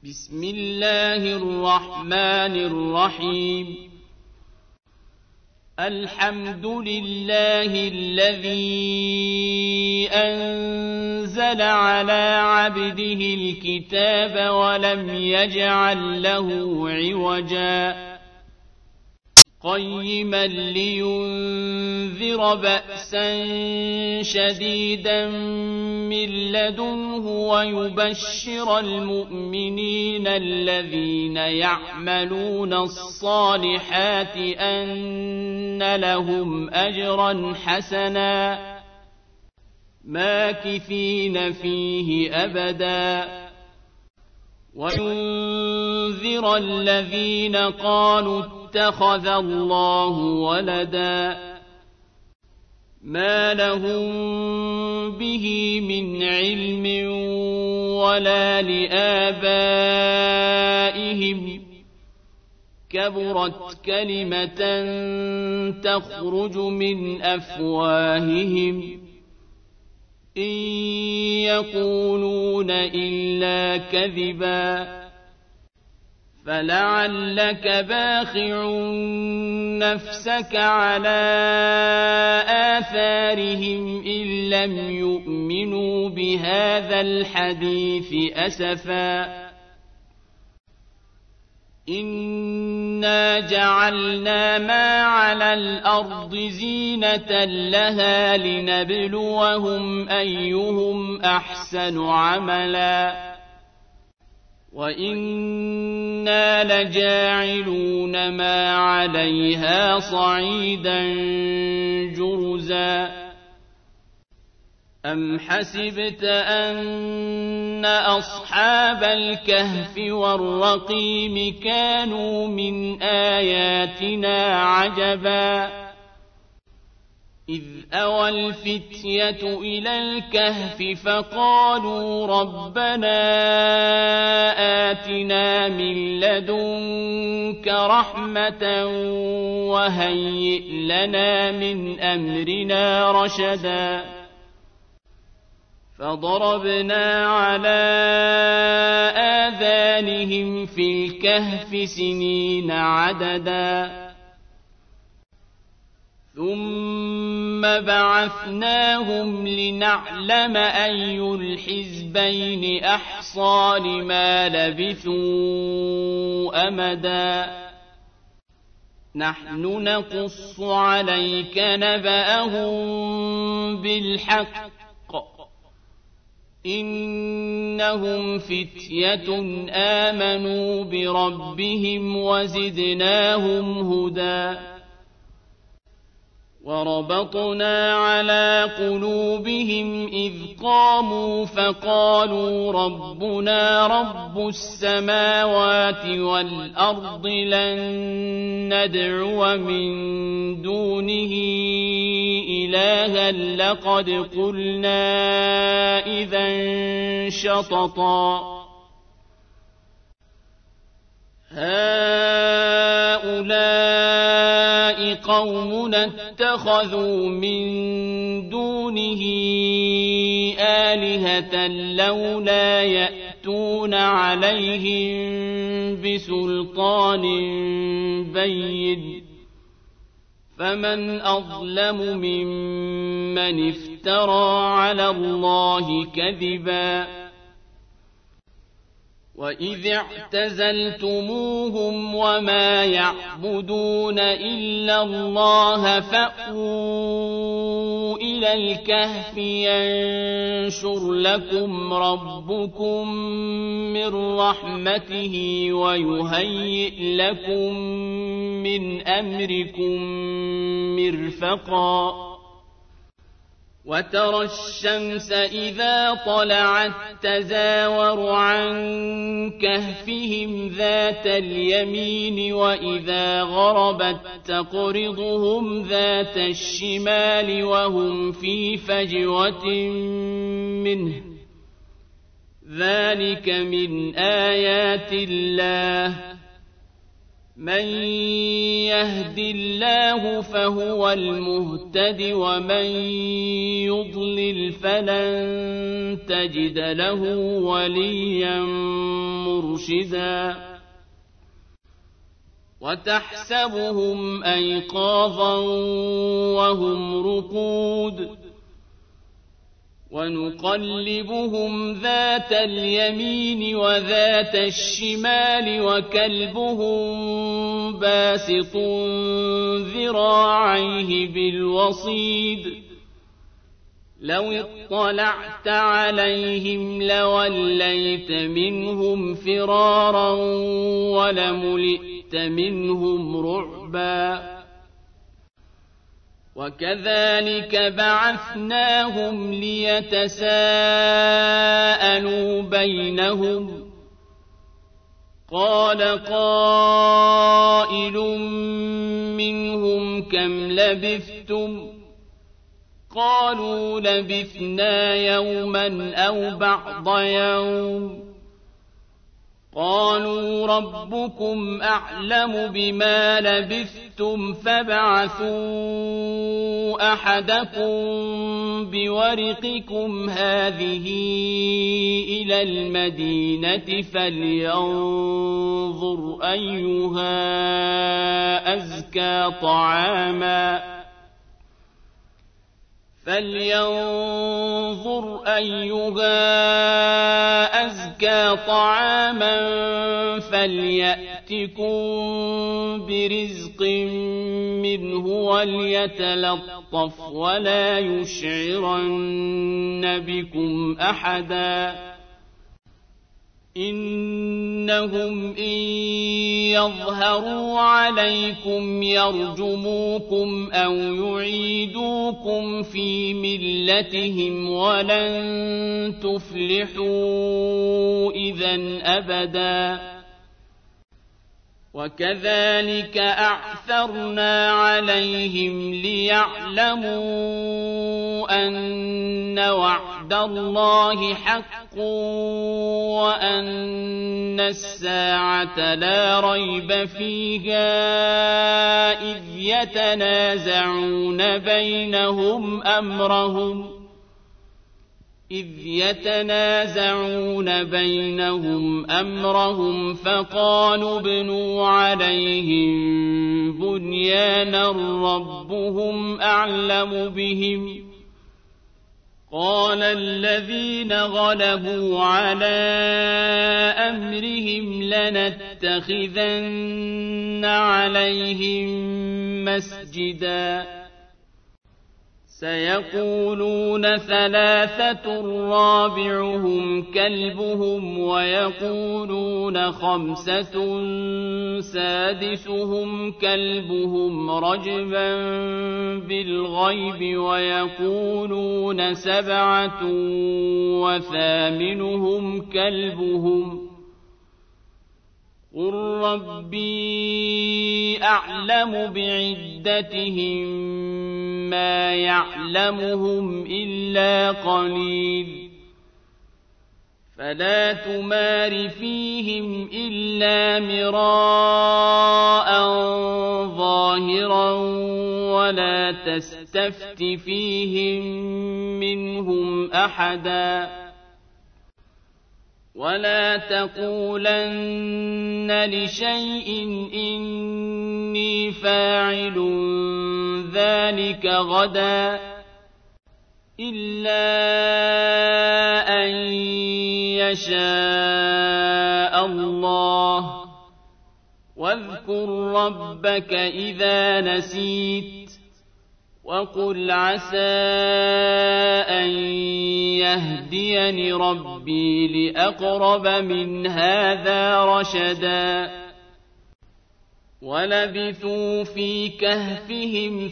بسم الله الرحمن الرحيم الحمد لله الذي أنزل على عبده الكتاب ولم يجعل له عوجا قيما لينذر بأسا شديدا من لدنه ويبشر المؤمنين الذين يعملون الصالحات أن لهم أجرا حسنا ماكثين فيه أبدا وينذر الذين قالوا اتخذ الله ولدا ما لهم به من علم ولا لآبائهم كبرت كلمة تخرج من أفواههم إن يقولون إلا كذبا فلعلك باخع نفسك على آثارهم إن لم يؤمنوا بهذا الحديث أسفا إنا جعلنا ما على الأرض زينة لها لنبلوهم أيهم أحسن عملا وإنا لجاعلون ما عليها صعيدا جرزا أم حسبت أن أصحاب الكهف والرقيم كانوا من آياتنا عجبا إذ أوى الفتية إلى الكهف فقالوا ربنا آتنا من لدنك رحمة وهيئ لنا من أمرنا رشدا فضربنا على آذانهم في الكهف سنين عددا ثم بعثناهم لنعلم أي الحزبين أحصى لما لبثوا أمدا نحن نقص عليك نبأهم بالحق إنهم فتية آمنوا بربهم وزدناهم هدى وربطنا على قلوبهم إذ قاموا فقالوا ربنا رب السماوات والأرض لن ندعو من دونه إلها لقد قلنا إذا شططا هؤلاء قومنا اتخذوا من دونه آلهة لولا يأتون عليهم بسلطان بين فمن أظلم ممن افترى على الله كذبا وإذ اعتزلتموهم وما يعبدون إلا الله فأووا إلى الكهف ينشر لكم ربكم من رحمته ويهيئ لكم من أمركم مرفقا وترى الشمس إذا طلعت تزاور عن كهفهم ذات اليمين وإذا غربت تقرضهم ذات الشمال وهم في فجوة منه ذلك من آيات الله من يهد الله فهو المهتد ومن يضلل فلن تجد له وليا مرشدا مرشدا وتحسبهم أيقاظا وهم رقود ونقلبهم ذات اليمين وذات الشمال وكلبهم باسط ذراعيه بالوصيد لو اطلعت عليهم لوليت منهم فرارا ولملئت منهم رعبا وكذلك بعثناهم ليتساءلوا بينهم قال قائل منهم كم لبثتم قالوا لبثنا يوما أو بعض يوم قالوا ربكم أعلم بما لبثتم فابعثوا أحدكم بورقكم هذه إلى المدينة فلينظر أيها أزكى طعاما فليأتكم برزق منه وليتلطف ولا يشعرن بكم أحدا إنهم إن يظهروا عليكم يرجموكم أو يعيدوكم في ملتهم ولن تفلحوا إذن أبدا وكذلك أعثرنا عليهم ليعلموا أن وعد الله حق وأن الساعة لا ريب فيها إذ يتنازعون بينهم أمرهم فقالوا ابنوا عليهم بنيانا ربهم أعلم بهم قال الذين غلبوا على أمرهم لنتخذن عليهم مسجدا سيقولون ثلاثة رابعهم كلبهم ويقولون خمسة سادسهم كلبهم رجبا بالغيب ويقولون سبعة وثامنهم كلبهم قل ربي أعلم بعدتهم ما يعلمهم إلا قليل فلا تمار فيهم إلا مراء ظاهرا ولا تستفت فيهم منهم أحدا ولا تقولن لشيء إني فاعل ذلك غدا إلا أن يشاء الله واذكر ربك إذا نسيت وقل عسى أن يهديني ربي لأقرب من هذا رشدا ولبثوا في كهفهم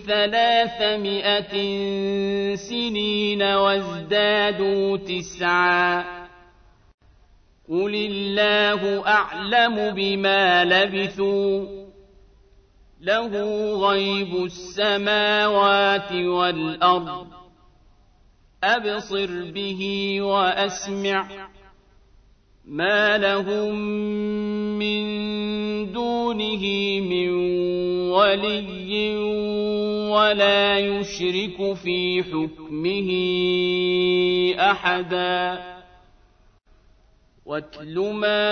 300 سنين وازدادوا 9 قل الله أعلم بما لبثوا له غيب السماوات والأرض أبصر به وأسمع ما لهم من دونه من ولي ولا يشرك في حكمه أحدا واتل ما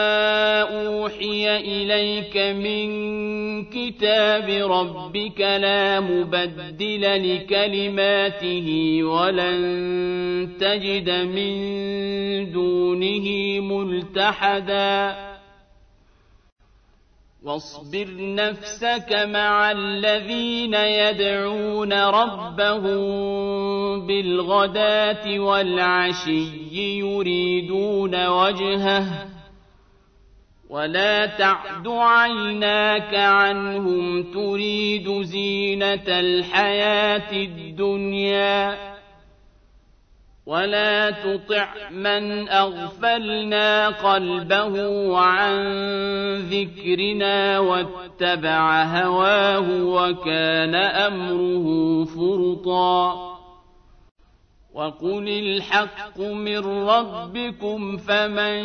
أوحي إليك من كتاب ربك لا مبدل لكلماته ولن تجد من دونه ملتحدا واصبر نفسك مع الذين يدعون ربهم بالغداة والعشي يريدون وجهه ولا تعد عيناك عنهم تريد زينة الحياة الدنيا ولا تطع من أغفلنا قلبه عن ذكرنا واتبع هواه وكان أمره فرطا وقل الحق من ربكم فمن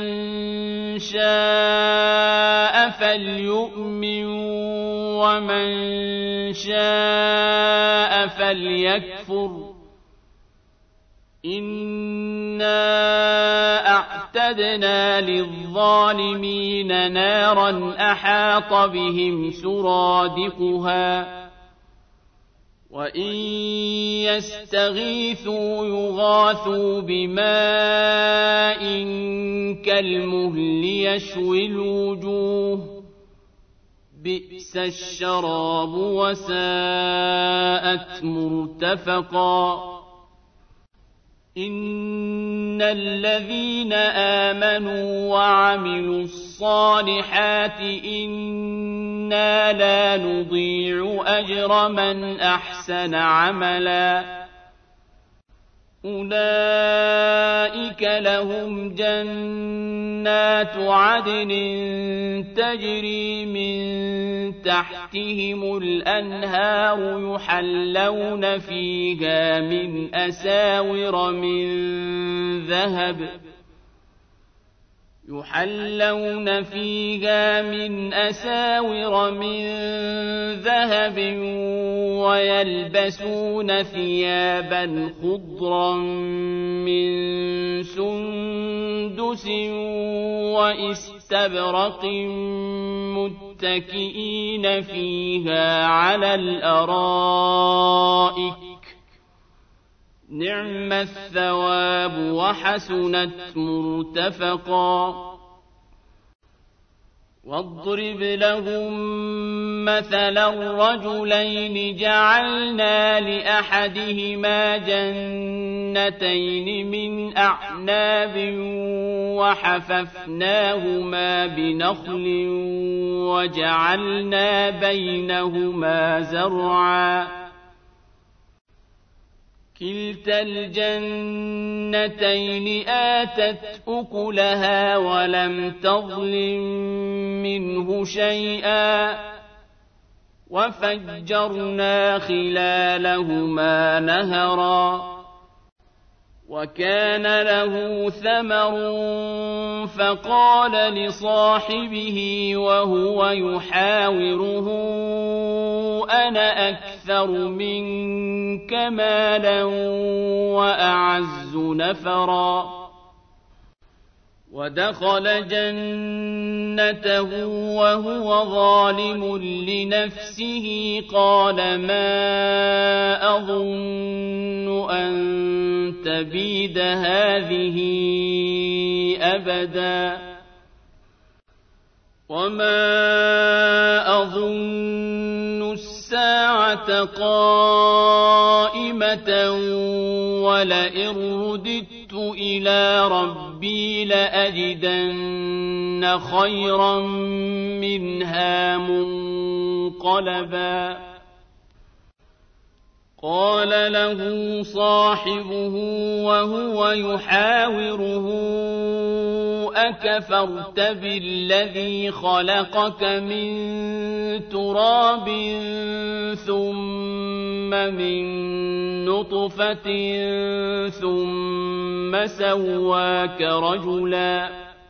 شاء فليؤمن ومن شاء فليكفر إنا أعتدنا للظالمين نارا أحاط بهم سرادقها وإن يستغيثوا يغاثوا بماء كالمهل يشوي الوجوه بئس الشراب وساءت مرتفقا إن الذين آمنوا وعملوا الصالحات إنا لا نضيع أجر من أحسن عملا أولئك لهم جنات عدن تجري من تحتهم الأنهار يحلون فيها من أساور من ذهب ويلبسون ثيابا خضرا من سندس وإستبرق متكئين فيها على الأرائك نعم الثواب وحسنت مرتفقا واضرب لهم مثلا الرجلين جعلنا لأحدهما جنتين من أعناب وحففناهما بنخل وجعلنا بينهما زرعا كلتا الجنتين آتت أكلها ولم تظلم منه شيئا وفجرنا خلالهما نهرا وكان له ثمر فقال لصاحبه وهو يحاوره أنا أكثر منك مالا وأعز نفرا ودخل جنته وهو ظالم لنفسه قال ما أظن أن تبيد هذه أبدا وما أظن الساعة قائمة ولئن رددت إلى ربي لأجدن خيرا منها منقلبا قال له صاحبه وهو يحاوره أكفرت بالذي خلقك من تراب ثم من نطفة ثم سواك رجلا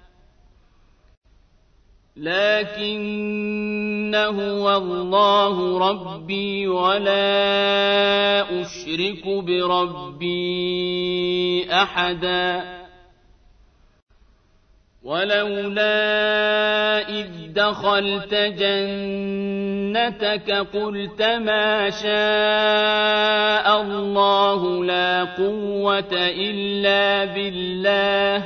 لكن هو الله ربي ولا أشرك بربي أحدا ولولا إذ دخلت جنتك قلت ما شاء الله لا قوة إلا بالله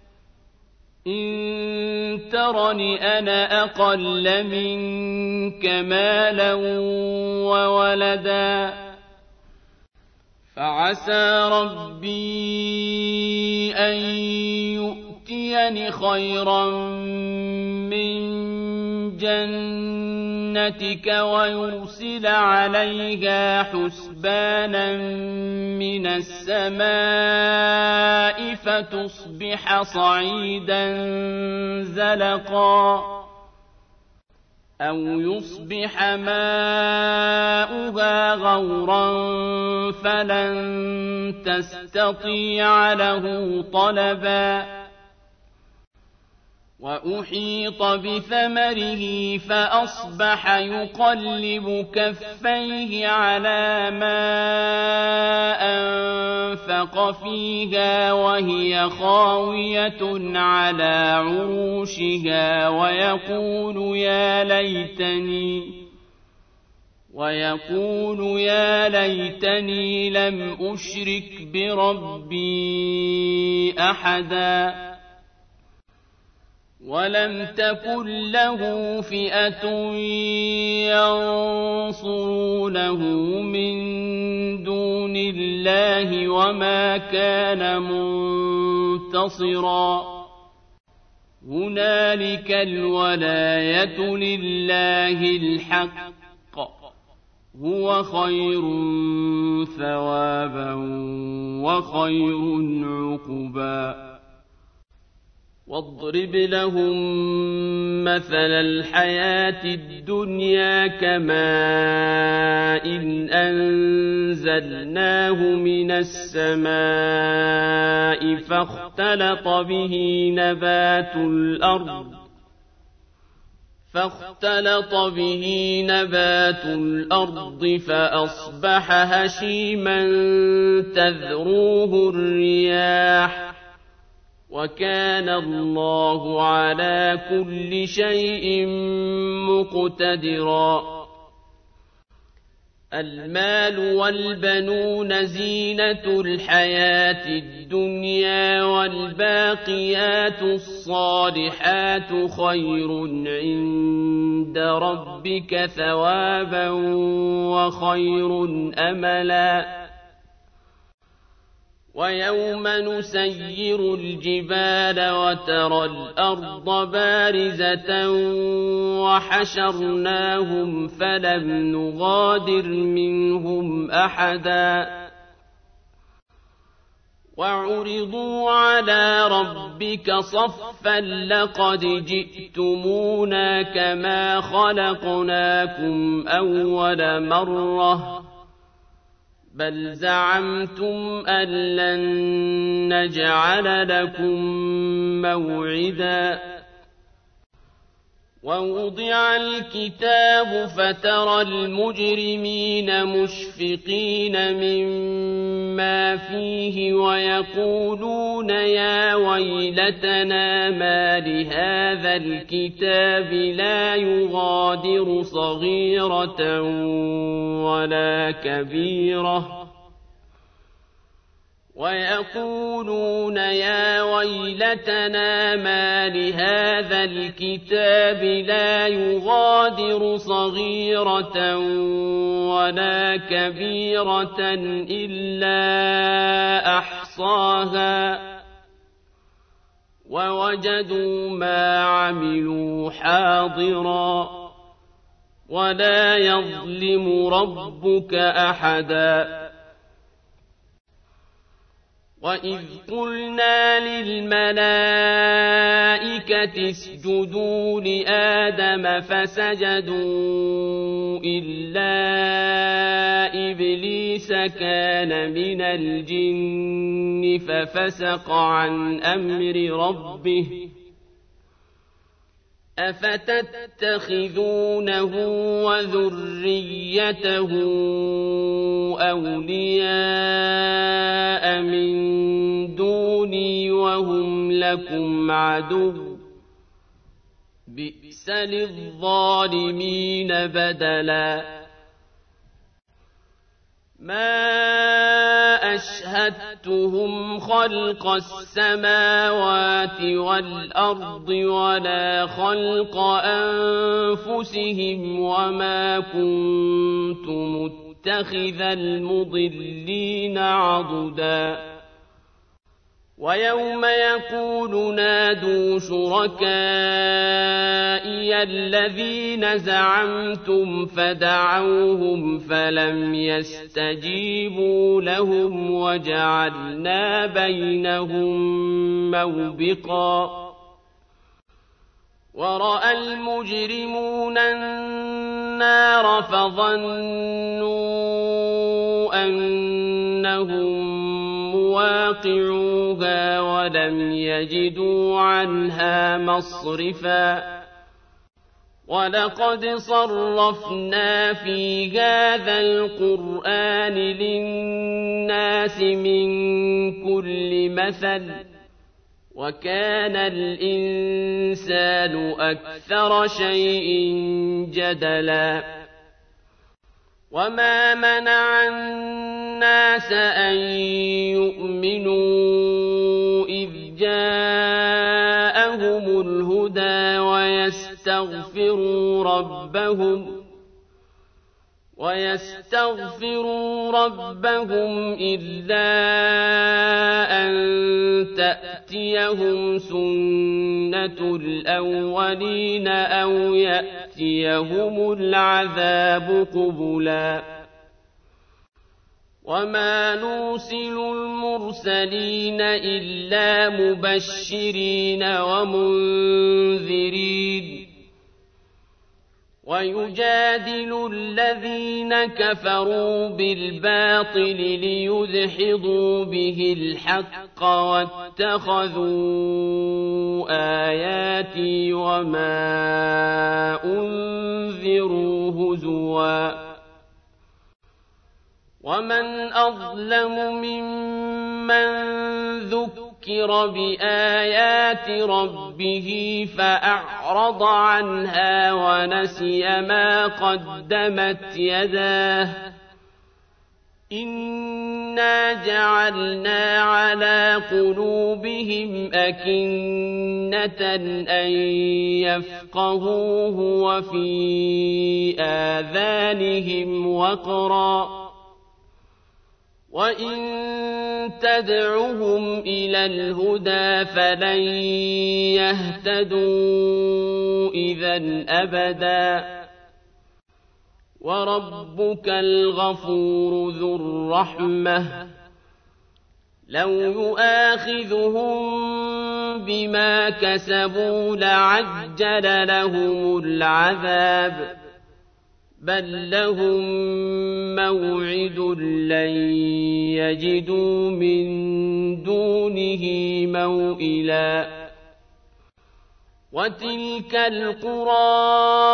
إن ترني أنا أقل منك مالا وولدا فعسى ربي أن يؤتيني خيرا من جنتك ويرسل عليها حسبانا من السماء فتصبح صعيدا زلقا أو يصبح ماؤها غورا فلن تستطيع له طلبا وأحيط بثمره فأصبح يقلب كفيه على ما أنفق فيها وهي خاوية على عروشها ويقول يا ليتني لم أشرك بربي أحدا ولم تكن له فئة ينصرونه من دون الله وما كان منتصرا هنالك الولاية لله الحق هو خير ثوابا وخير عقبا واضرب لهم مثل الحياة الدنيا كماء إن أنزلناه من السماء فاختلط به نبات الأرض فأصبح هشيما تذروه الرياح وكان الله على كل شيء مقتدرا المال والبنون زينة الحياة الدنيا والباقيات الصالحات خير عند ربك ثوابا وخير أملا ويوم نسير الجبال وترى الأرض بارزة وحشرناهم فلم نغادر منهم أحدا وعرضوا على ربك صفا لقد جئتمونا كما خلقناكم أول مرة بل زعمتم أن لن نجعل لكم موعدا ووضع الكتاب فترى المجرمين مشفقين مما فيه ويقولون يا ويلتنا ما لهذا الكتاب لا يغادر صغيرة ولا كبيرة ويقولون يا ويلتنا ما لهذا الكتاب لا يغادر صغيرة ولا كبيرة إلا أحصاها ووجدوا ما عملوا حاضرا ولا يظلم ربك أحدا وإذ قلنا للملائكة اسجدوا لآدم فسجدوا إلا إبليس كان من الجن ففسق عن أمر ربه أفتتخذونه وذريته أولياء من دوني وهم لكم عدو بئس للظالمين بدلا ما أشهدتهم خلق السماوات والأرض ولا خلق أنفسهم وما كنت متخذ المضلين عضدا ويوم يقول نادوا شركائي الذين زعمتم فدعوهم فلم يستجيبوا لهم وجعلنا بينهم موبقا ورأى المجرمون النار فظنوا أنهم مواقعوها ولم يجدوا عنها مصرفا ولقد صرفنا في هذا القرآن للناس من كل مثل وكان الإنسان أكثر شيء جدلا وما منع الناس أن يؤمنوا إذ جاءهم الهدى ويستغفروا ربهم إلا أن تأتيهم سنة الأولين أو يأتيهم العذاب قبلا وما نرسل المرسلين إلا مبشرين ومنذرين ويجادل الذين كفروا بالباطل ليدحضوا به الحق واتخذوا آياتي وما أنذروا هزوا ومن أظلم ممن ذكر بآيات ربه فأعرض عنها ونسي ما قدمت يداه إنا جعلنا على قلوبهم أكنة أن يفقهوه وفي آذانهم وقرا وإن تدعهم إلى الهدى فلن يهتدوا إذا أبدا وربك الغفور ذو الرحمة لو يؤاخذهم بما كسبوا لعجل لهم العذاب بل لهم موعد لن يجدوا من دونه موئلا وتلك القرى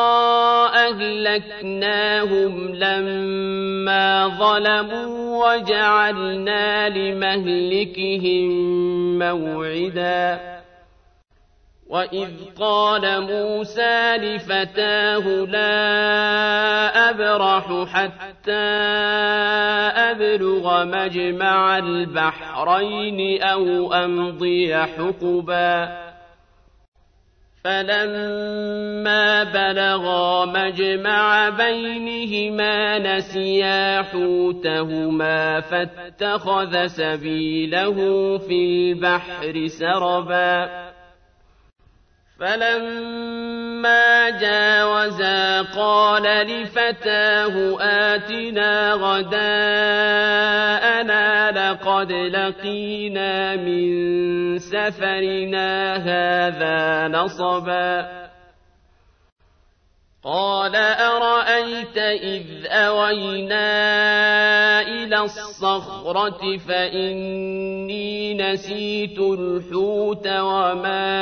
أهلكناهم لما ظلموا وجعلنا لمهلكهم موعدا وإذ قال موسى لفتاه لا أبرح حتى أبلغ مجمع البحرين أو أمضي حقبا فلما بلغا مجمع بينهما نسيا حوتهما فاتخذ سبيله في البحر سربا فلما جاوزا قال لفتاه آتنا غداءنا لقد لقينا من سفرنا هذا نصبا قال أرأيت إذ أوينا إلى الصخرة فإني نسيت الحوت وما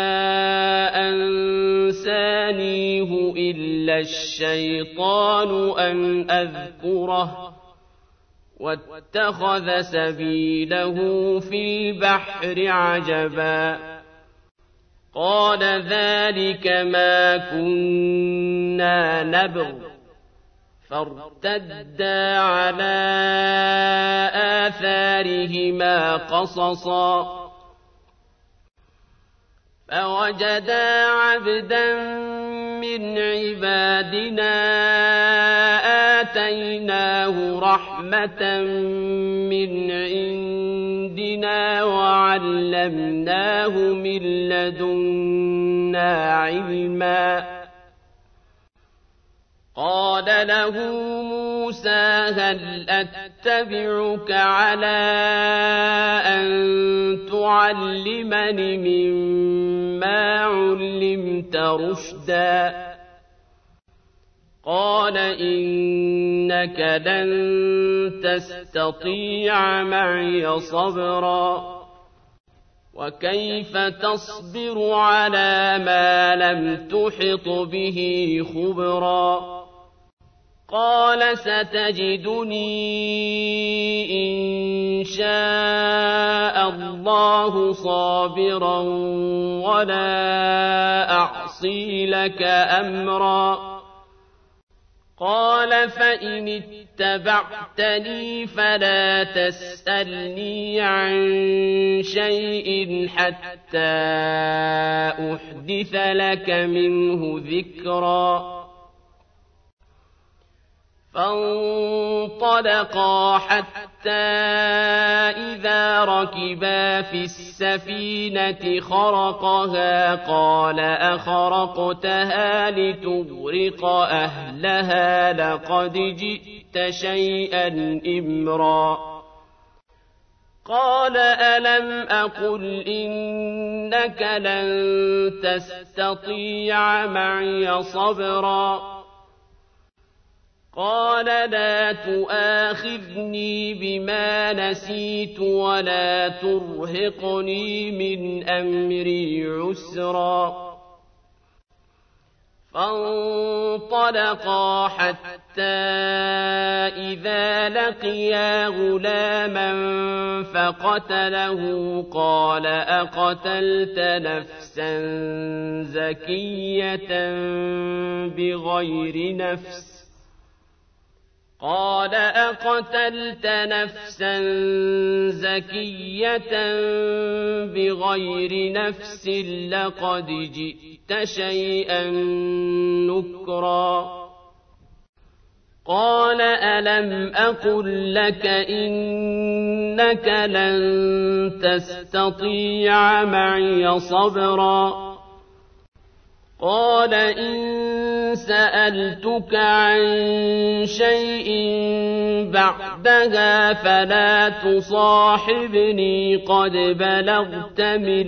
أنسانيه إلا الشيطان أن أذكره واتخذ سبيله في البحر عجبا قال ذلك ما كنا نبغ فارتدا على آثارهما قصصا فوجدا عبدا من عبادنا آتيناه رحمة من عندنا وعلمناه من لدنا علما قال له موسى هل أتبعك على أن تعلمني مما علمت رشدا قال إنك لن تستطيع معي صبرا وكيف تصبر على ما لم تحط به خبرا قال ستجدني إن شاء الله صابرا ولا أعصي لك أمرا قال فإن اتبعتني فلا تسألني عن شيء حتى أحدث لك منه ذكرا فانطلقا حتى إذا ركبا في السفينة خرقها قال أخرقتها لتغرق أهلها لقد جئت شيئا إمرا قال ألم أقل إنك لن تستطيع معي صبرا قال لا تؤاخذني بما نسيت ولا ترهقني من أمري عسرا فانطلقا حتى إذا لقيا غلاما فقتله قال أقتلت نفسا زكية بغير نفس قال أقتلت نفسا زكية بغير نفس لقد جئت شيئا نكرا قال ألم أقل لك إنك لن تستطيع معي صبرا قال إن سألتك عن شيء بعدها فلا تصاحبني قد بلغت من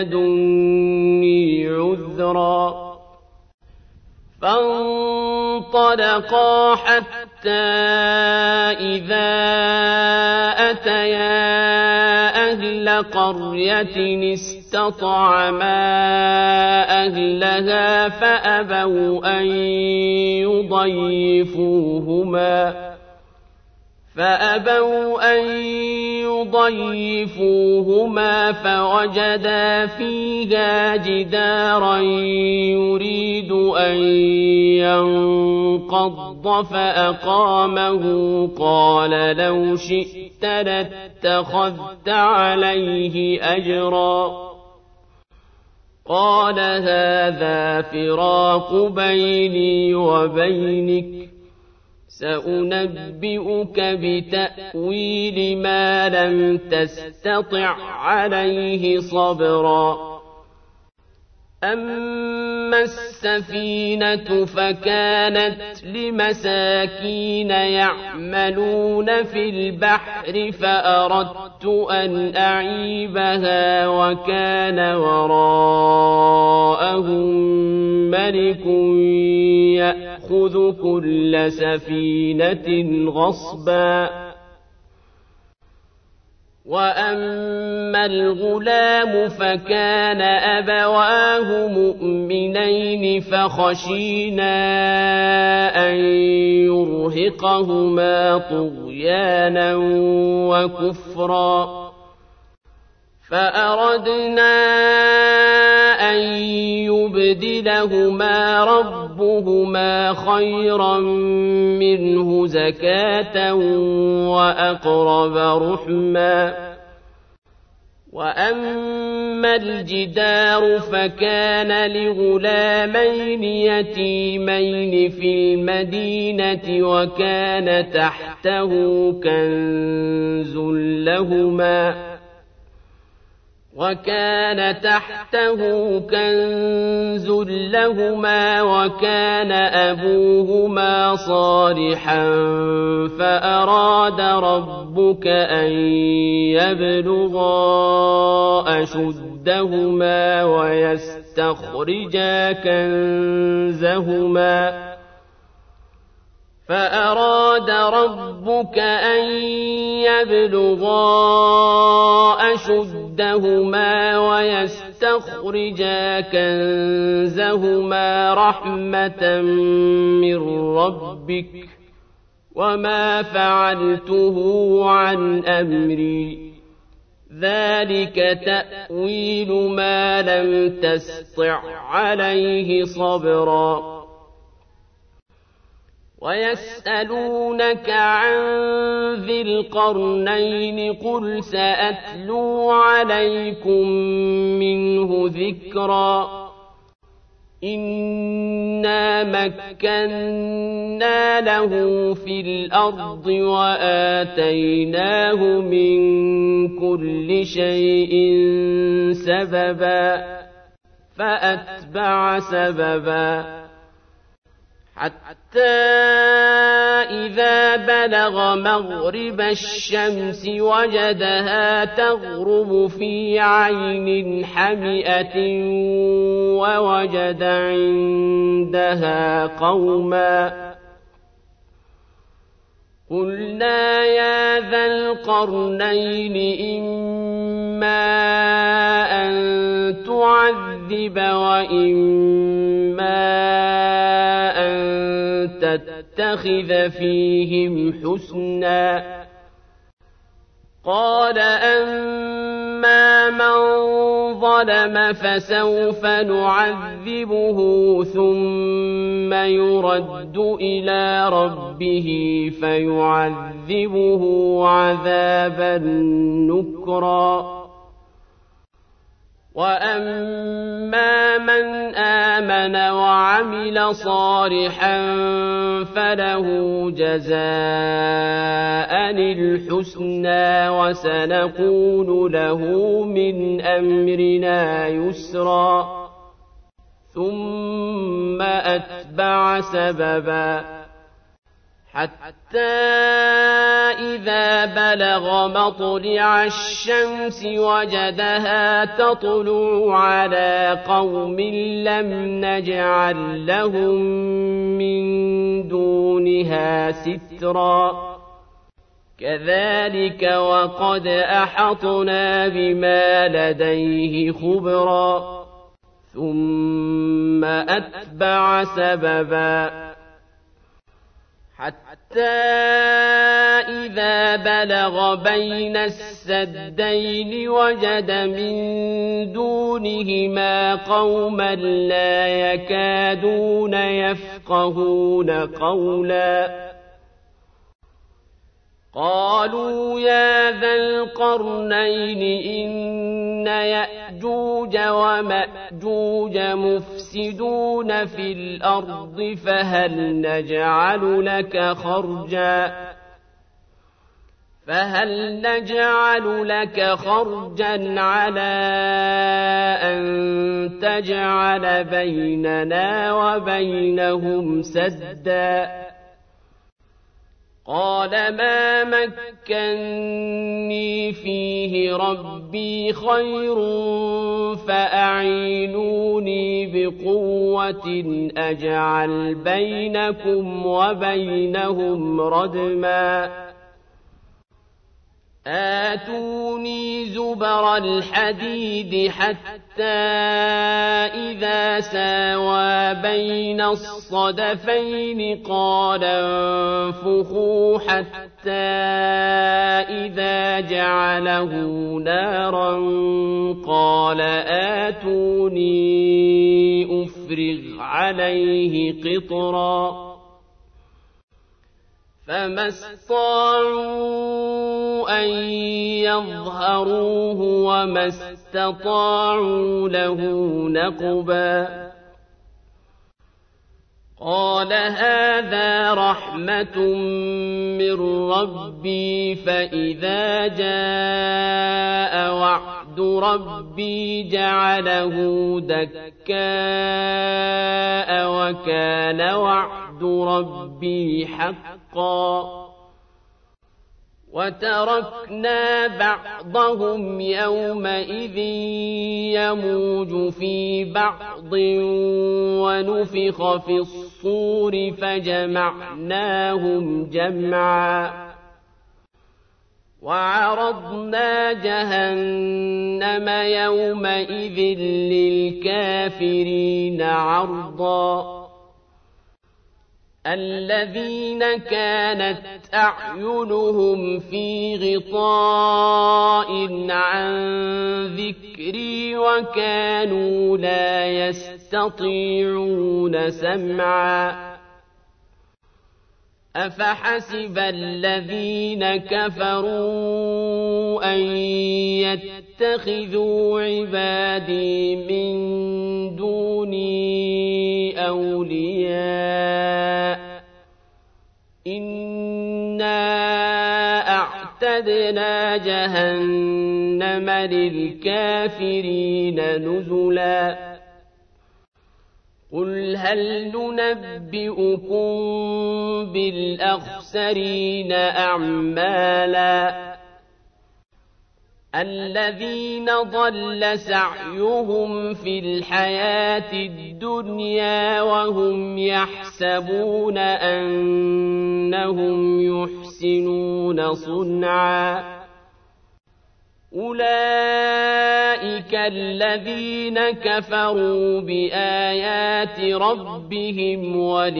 لدني عذرا فانطلقا حتى إذا أتيا أهل قرية استطعما أهلها فأبوا أن يضيفوهما فوجدا فيها جدارا يريد أن ينقض فأقامه قال لو شئت لاتخذت عليه أجرا قال هذا فراق بيني وبينك سأنبئك بتأويل ما لم تستطع عليه صبرا أما السفينة فكانت لمساكين يعملون في البحر فأردت أن أعيبها وكان وراءهم ملك يأخذ كل سفينة غصبا وأما الغلام فكان أبواه مؤمنين فخشينا أن يرهقهما طغيانا وكفرا فأردنا أن يبدلهما ربهما خيرا منه زكاة وأقرب رحما وأما الجدار فكان لغلامين يتيمين في المدينة وكان تحته كنز لهما وكان أبوهما صالحا فأراد ربك أن يبلغا أشدهما ويستخرجا كنزهما رحمة من ربك وما فعلته عن أمري ذلك تأويل ما لم تسطع عليه صبرا ويسألونك عن ذي القرنين قل سأتلو عليكم منه ذكرا إنا مكنا له في الأرض وآتيناه من كل شيء سببا فأتبع سببا حتى إذا بلغ مغرب الشمس وجدها تغرب في عين حمئة ووجد عندها قوما قلنا يا ذا القرنين إما أن تعذب وإما أن تتخذ فيهم حسنا قال أما من ظلم فسوف نعذبه ثم يرد إلى ربه فيعذبه عذابا نكرا وأما من آمن وعمل صالحا فله جزاء الحسنى وسنقول له من أمرنا يسرا ثم أتبع سببا حتى إذا بلغ مطلع الشمس وجدها تطلع على قوم لم نجعل لهم من دونها سترا كذلك وقد أحطنا بما لديه خبرا ثم أتبع سببا حتى إذا بلغ بين السدين وجد من دونهما قوما لا يكادون يفقهون قولا قالوا يا ذا القرنين إن يأجوج ومأجوج مفسدون في الأرض فهل نجعل لك خرجا على أن تجعل بيننا وبينهم سدا قال ما مكني فيه ربي خير فأعينوني بقوة أجعل بينكم وبينهم ردما آتوني زبر الحديد حتى إذا ساوى بين الصدفين قال انفخوا حتى إذا جعله نارا قال آتوني أفرغ عليه قطرا فما استطاعوا أن يظهروه وما استطاعوا له نقبا قال هذا رحمة من ربي فإذا جاء وعد ربي جعله دكاء وكان وعد ربي حقا وتركنا بعضهم يومئذ يموج في بعض ونفخ في الصور فجمعناهم جمعا وعرضنا جهنم يومئذ للكافرين عرضا الذين كانت أعينهم في غطاء عن ذكري وكانوا لا يستطيعون سمعا أفحسب الذين كفروا أن يتخذوا عبادي من دوني أولياء إنا أعتدنا جهنم للكافرين نزلا قل هل ننبئكم بالأخسرين أعمالا الذين ضل سعيهم في الحياة الدنيا وهم يحسبون أنهم يحسنون صنعا أولئك الذين كفروا بآيات ربهم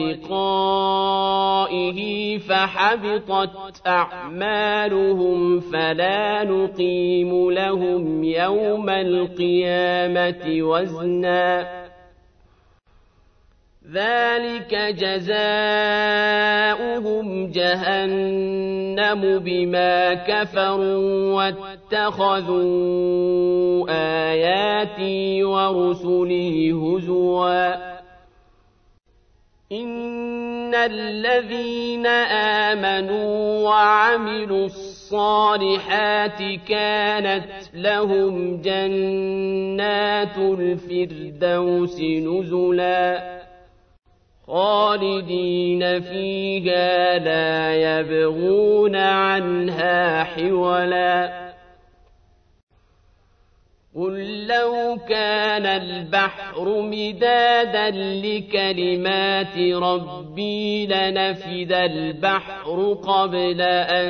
ولقائه فحبطت أعمالهم فلا نقيم لهم يوم القيامة وزنا ذلك جزاؤهم جهنم بما كفروا واتخذوا آياتي ورسلي هزوا إن الذين آمنوا وعملوا الصالحات كانت لهم جنات الفردوس نزلا خالدين فيها لا يبغون عنها حولا قل لو كان البحر مدادا لكلمات ربي لنفد البحر قبل أن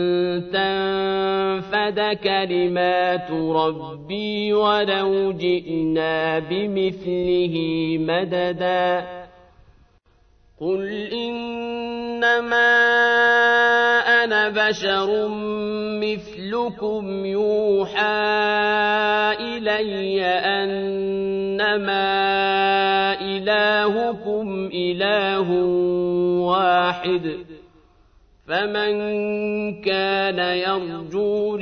تنفد كلمات ربي ولو جئنا بمثله مددا قل إنما أنا بشر مثلكم يوحى إلي أنما إلهكم إله واحد فمن كان يرجو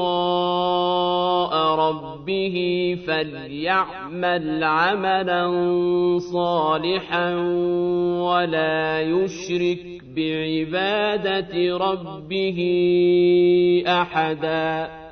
لقاء ربه فليعمل عملا صالحا ولا يشرك بعبادة ربه أحدا